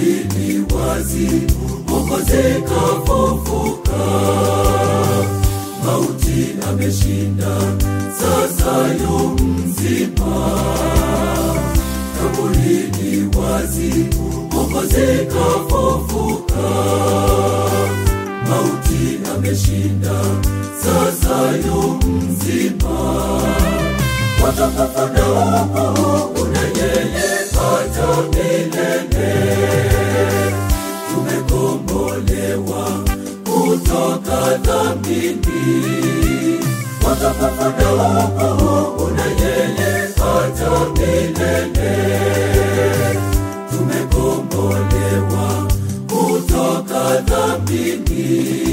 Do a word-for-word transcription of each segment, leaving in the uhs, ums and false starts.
kaburi ni wazi, Mwokozi kafufuka. Mauti ameshinda, sasa yu mzima. Kaburi ni wazi, Mwokozi kafufuka. Mauti ameshinda, sasa yu mzima. Watakapoenda huko una yeye hata milele. Tumekombolewa kutoka dhambini. Watakapoenda huko una yeye hata milele. Tumekombolewa kutoka dhambini.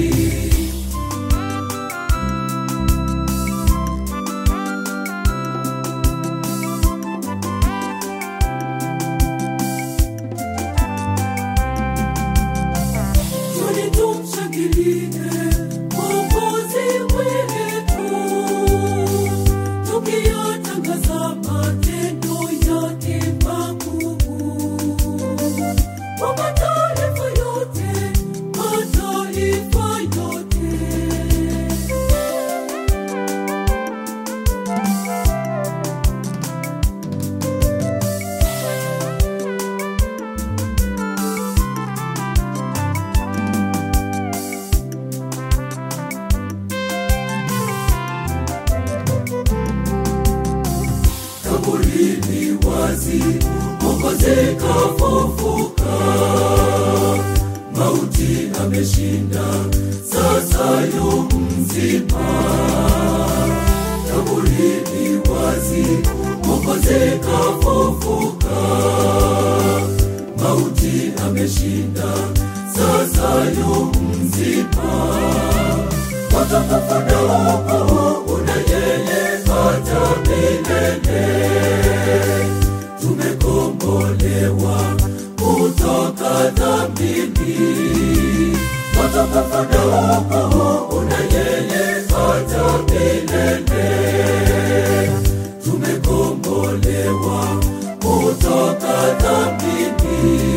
Kaburi ni wazi, Mwokozi kafufuka. Mauti ameshinda, sasa yu mzima. Kaburi ni wazi, Mwokozi kafufuka. Mauti ameshinda, sasa yu mzima. Watakapoenda huko una yeye hata milele. Tumekombolewa kutoka dhambini. Watakapoenda huko una yeye hata milele. Tumekombolewa kutoka dhambini.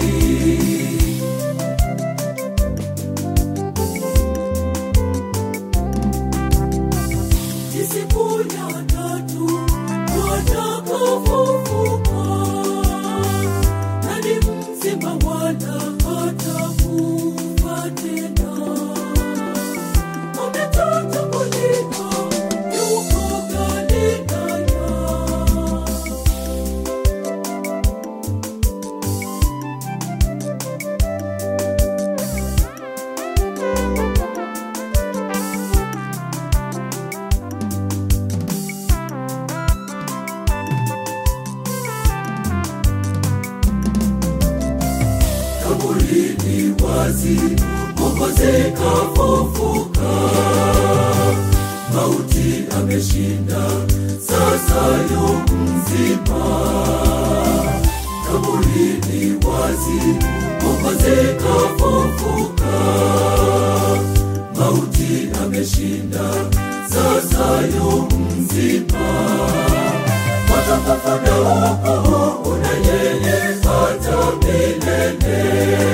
Siku ya tatu watakapofufuka, nani mzima wala hatakufa tena. Ametatambulika, yuko Galilaya. Kaburi ni wazi, Mwokozi kafufuka. Mauti ameshinda, sasa yu mzima. Kaburi ni wazi, Mwokozi kafufuka. Mauti ameshinda, sasa yu mzima. Watakapoenda huko una yeye hata milele.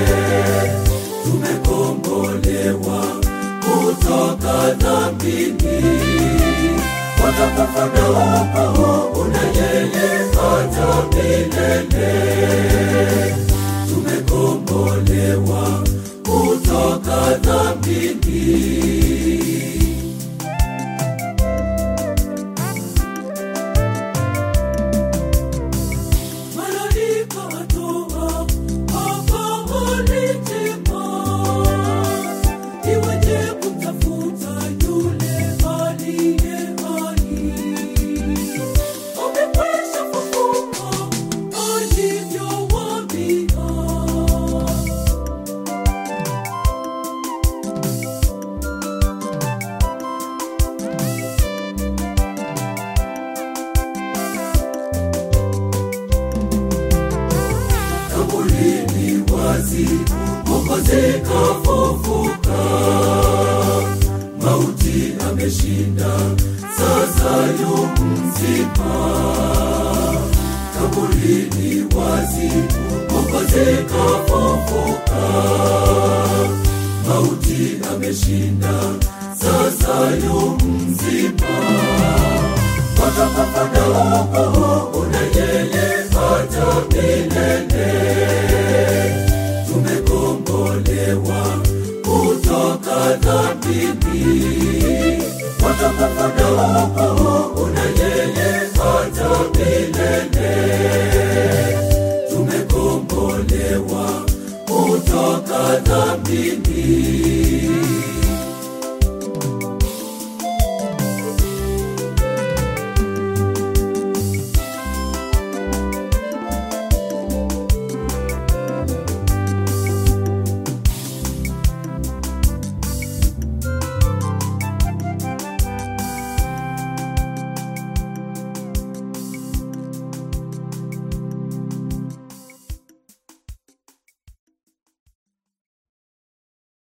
Tumekombolewa kutoka dhambini. Watakapoenda huko una yeye hata milele. Tumekombolewa kutoka dhambini. wazi, Mwokozi kafufuka. Mauti ameshinda, sasa yu mzima. Kaburi ni wazi, Mwokozi kafufuka. Mauti ameshinda, sasa yu mzima. Watapapanda huko na yeye hata milele. Tumekombolewa kutoka dhambini. Watapapanda huko na yeye hata milele. Tumekombolewa kutoka dhambini.